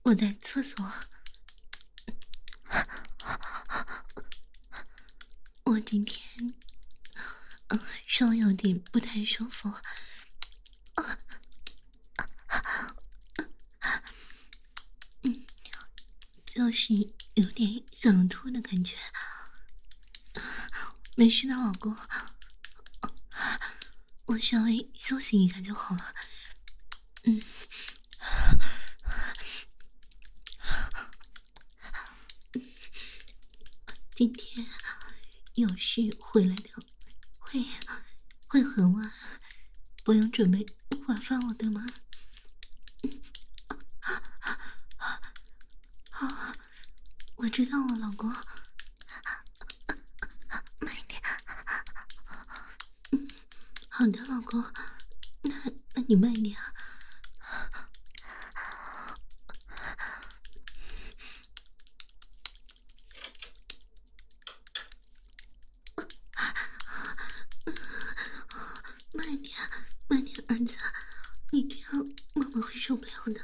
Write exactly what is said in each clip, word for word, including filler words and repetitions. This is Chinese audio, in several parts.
我在厕所，我今天嗯稍有点不太舒服，嗯，就是有点想吐的感觉。没事的，老公，我稍微休息一下就好了。嗯。今天有事回来的会会很晚，不用准备晚饭了，对吗？好，我知道了，老公。慢一点。嗯，好的，老公。那那你慢一点啊。慢一点，慢点，儿子，你这样妈妈会受不了的。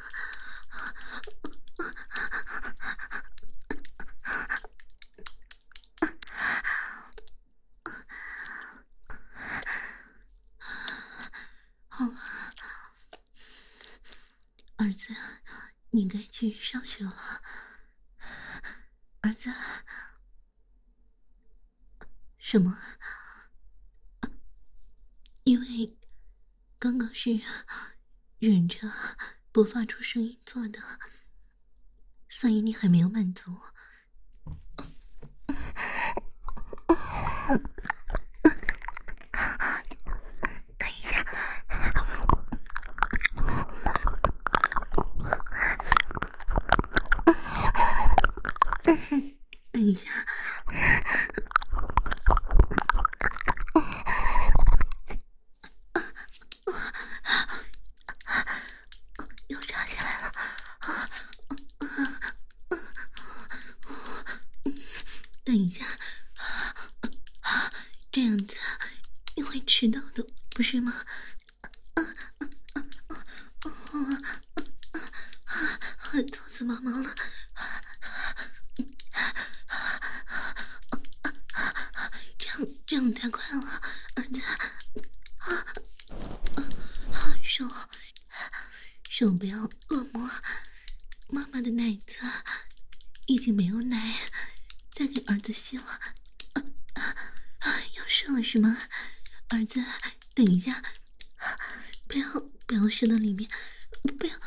好了，儿子，你该去上学了。儿子，什么？因为刚刚是忍着不发出声音做的，所以你还没有满足。等一下，等一下。又插起来了。等一下，这样子你会迟到的，不是吗？疼死妈妈了！这样这样太快了，儿子。手手不要乱摸，妈妈的奶子已经没有奶，再给儿子吸了。要射了是吗？儿子，等一下，不要不要射到里面，不要。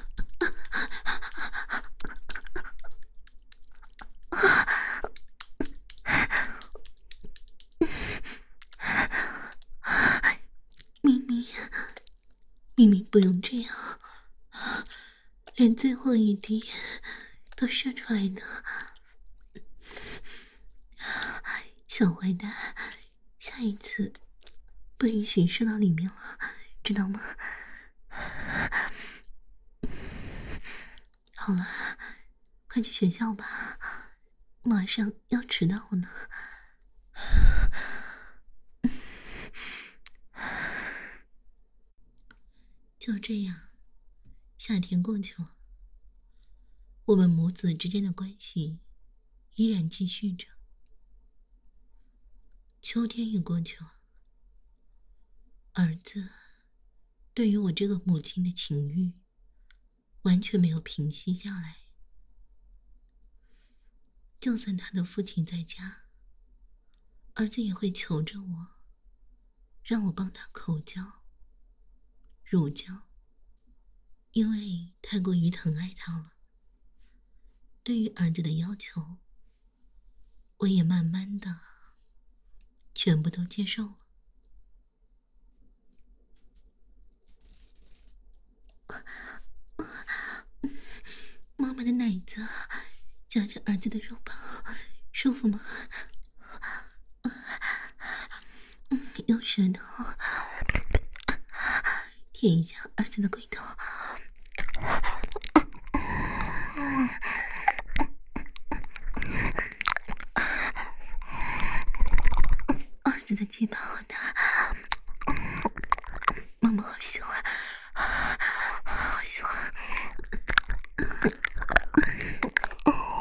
明明明明不用这样，连最后一滴都射出来的。小坏蛋，下一次不允许射到里面了，知道吗？好了，快去学校吧，马上要迟到了呢。就这样，夏天过去了，我们母子之间的关系依然继续着。秋天也过去了，儿子对于我这个母亲的情欲完全没有平息下来。就算他的父亲在家，儿子也会求着我，让我帮他口交、乳交，因为太过于疼爱他了。对于儿子的要求，我也慢慢的全部都接受了。妈妈的奶子夹着儿子的肉棒，舒服吗？嗯，用舌头舔一下儿子的龟头。儿子的鸡巴好大，妈妈好喜欢，好喜欢。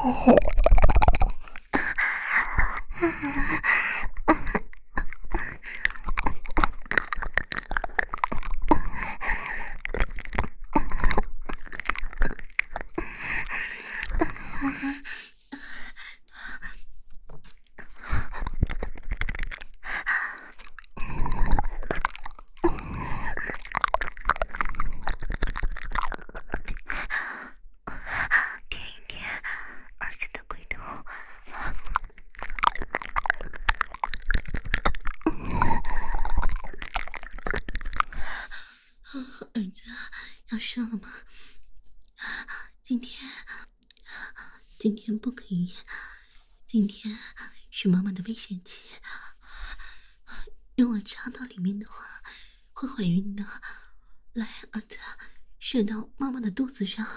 儿子要射了吗？今天今天不可以，今天是妈妈的危险期，如果插到里面的话会怀孕的。来，儿子，射到妈妈的肚子上，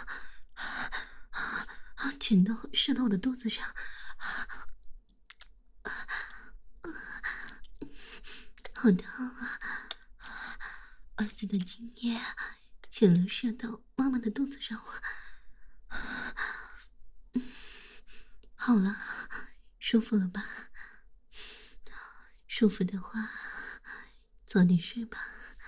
全都射到我的肚子上，好烫啊！儿子的精液全都射到妈妈的肚子上了。好了，舒服了吧？舒服的话，早点睡吧。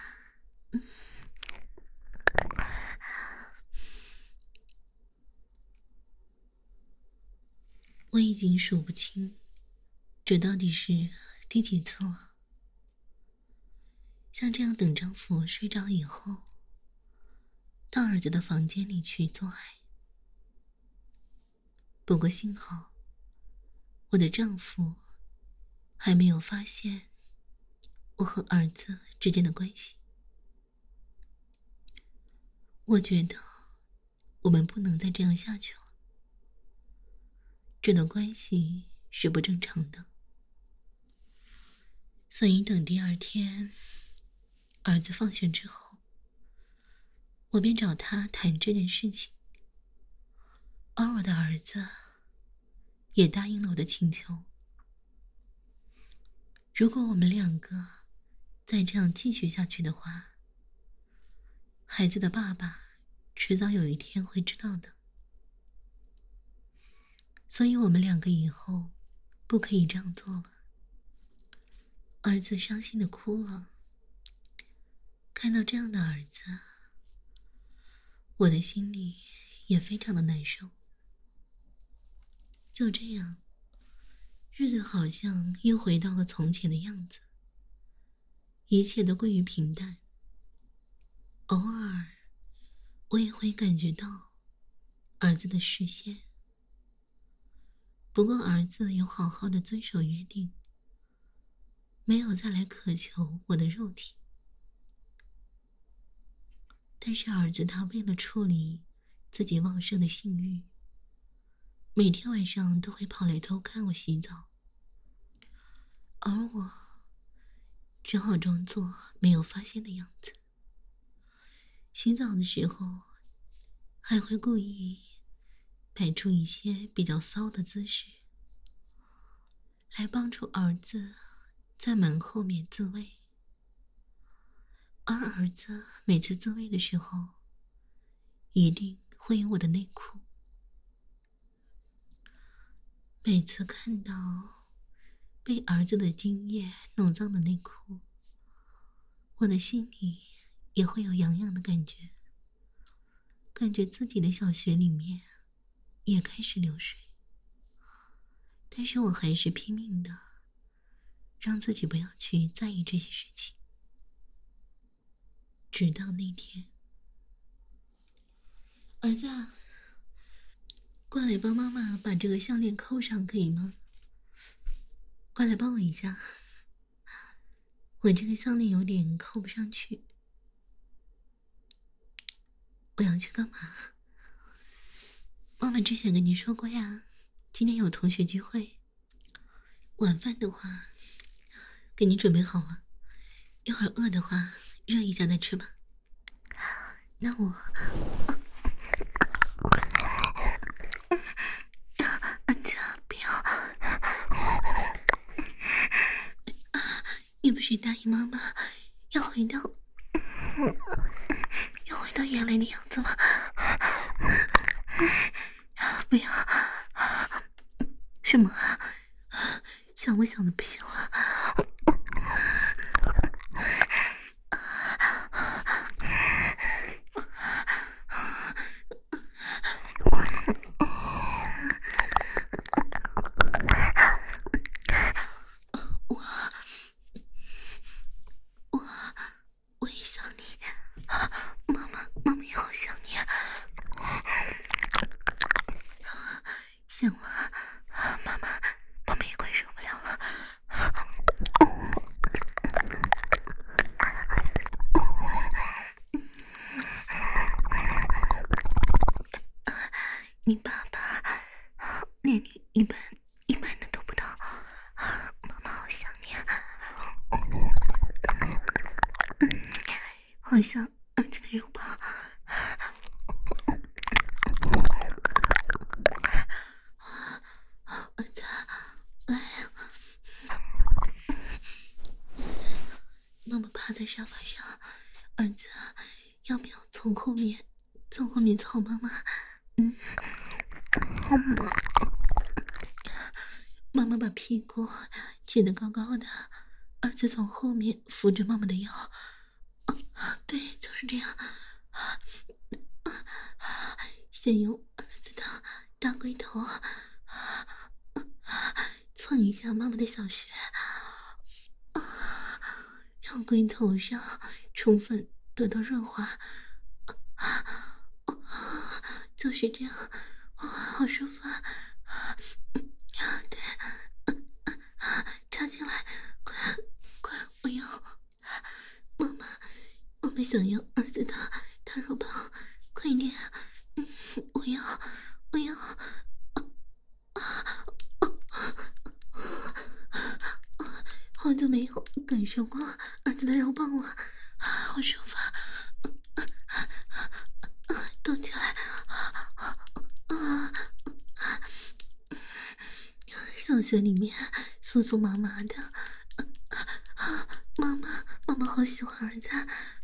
我已经数不清，这到底是第几次了。像这样等丈夫睡着以后，到儿子的房间里去做爱。不过幸好，我的丈夫还没有发现我和儿子之间的关系。我觉得我们不能再这样下去了，这段关系是不正常的。所以等第二天儿子放学之后，我便找他谈这件事情，而我的儿子也答应了我的请求。如果我们两个再这样继续下去的话，孩子的爸爸迟早有一天会知道的。所以我们两个以后不可以这样做了。儿子伤心的哭了，看到这样的儿子，我的心里也非常的难受。就这样，日子好像又回到了从前的样子，一切都归于平淡。偶尔我也会感觉到儿子的视线，不过儿子有好好的遵守约定，没有再来渴求我的肉体。但是儿子他为了处理自己旺盛的性欲，每天晚上都会跑来偷看我洗澡，而我只好装作没有发现的样子。洗澡的时候还会故意摆出一些比较骚的姿势，来帮助儿子在门后面自慰。而儿子每次自慰的时候一定会有我的内裤。每次看到被儿子的精液弄脏的内裤，我的心里也会有痒痒的感觉，感觉自己的小穴里面也开始流水。但是我还是拼命的让自己不要去在意这些事情。直到那天，儿子啊，过来帮妈妈把这个项链扣上可以吗？过来帮我一下，我这个项链有点扣不上去。我要去干嘛？妈妈之前跟你说过呀，今天有同学聚会，晚饭的话给你准备好了，一会儿饿的话热一下再吃吧。那我儿子不要，你不是答应妈妈要回到要回到原来的样子吗？不要什么？想我想的不行了。你爸爸连你一半一半的都不到，妈妈好想你啊！嗯，好像儿子的肉棒。儿子，来，妈妈趴在沙发上，儿子，要不要从后面，从后面操妈妈？嗯。妈妈把屁股举得高高的，儿子从后面扶着妈妈的腰。啊、对，就是这样。先用儿子的大龟头蹭一下妈妈的小穴，让龟头上充分得到润滑。就是这样，哇，好舒服啊！对，插进来，快快，我要妈妈，我们想要儿子的大肉棒，快点！嗯，我要，我要，好久没有感受过儿子的肉棒了，好舒服！动起来！小穴里面酥酥麻麻的，妈妈，妈妈好喜欢儿子。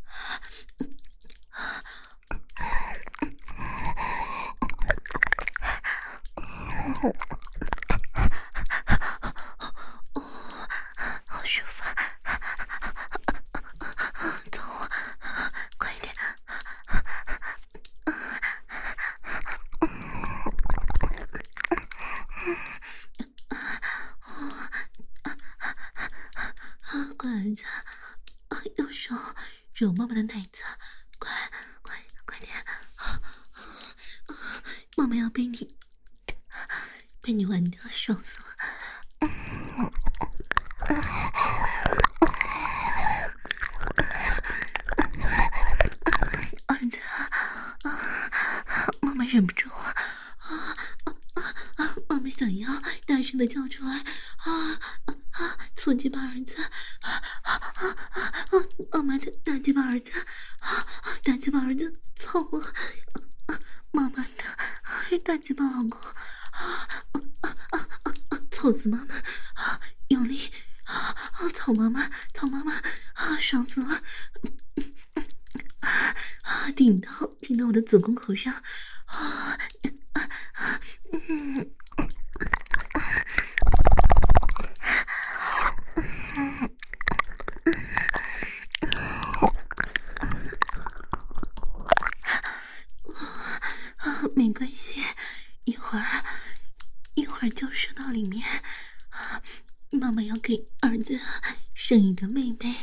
好舒服，走，快点！乖儿子，用手揉妈妈的奶子，快快快点！妈妈要被你被你玩的爽死了！儿子，妈妈忍不住了，妈妈想要大声的叫出来，啊啊！粗鸡巴儿子，啊啊啊！妈妈的大鸡巴儿子，啊大鸡巴儿子，操我！妈妈的大鸡巴老公，啊啊啊啊！操死妈妈！啊，用力！啊啊！操妈妈！操妈妈！啊，爽死了！啊，顶到顶到我的子宫口上！啊啊啊！嗯。没关系，一会儿一会儿就射到里面。妈妈要给儿子生一个妹妹，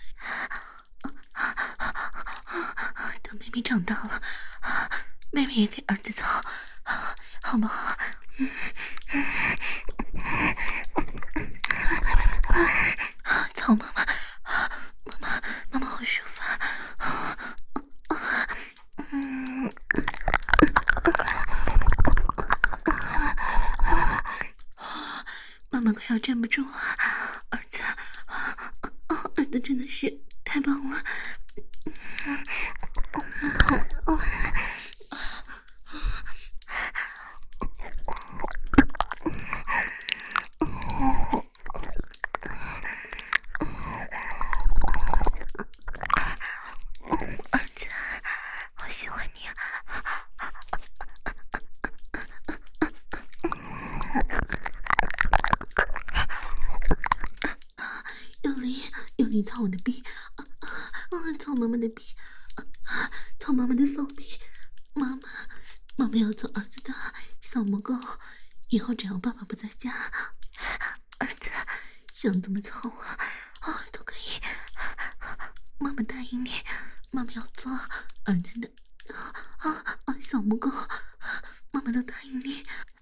等妹妹长大了，妹妹也给儿子操，好不好？操妈妈，妈妈，妈妈好舒服啊！嗯。妈妈快要站不住了，儿子，儿子真的是太棒了！儿子，我喜欢你。 操我的逼，啊啊！操妈妈的逼，啊！操妈妈的骚逼，妈妈，妈妈要做儿子的小母狗，以后只要爸爸不在家，儿子想怎么操我啊都可以。妈妈答应你，妈妈要做儿子的啊啊小母狗，妈妈都答应你。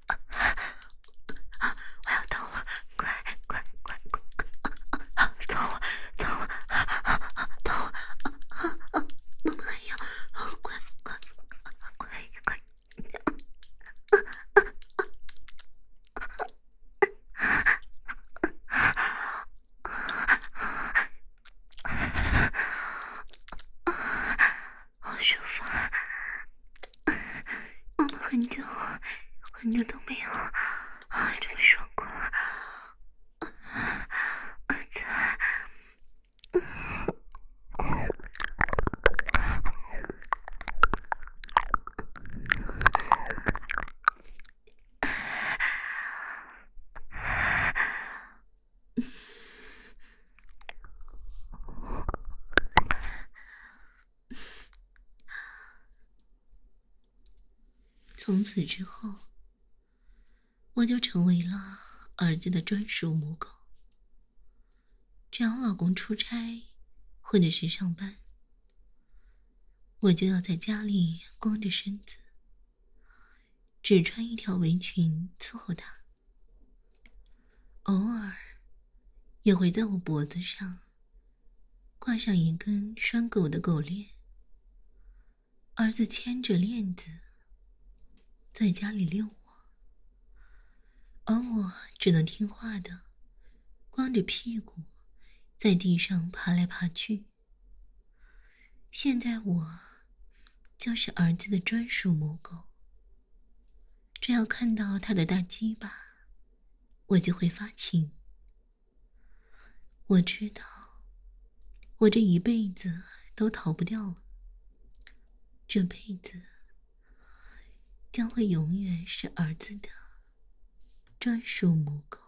啊！我要到了，快快快快快！走啊走啊走啊！妈妈还要，快快快快！好舒服啊！妈妈很久很久都没有啊这么爽过了，儿子。从此之后，我就成为了儿子的专属母狗。只要老公出差或者是上班，我就要在家里光着身子，只穿一条围裙伺候他。偶尔也会在我脖子上挂上一根拴狗的狗链，儿子牵着链子在家里遛我，而我只能听话的光着屁股在地上爬来爬去。现在我就是儿子的专属母狗，只要看到他的大鸡巴，我就会发情。我知道我这一辈子都逃不掉了，这辈子将会永远是儿子的专属母狗。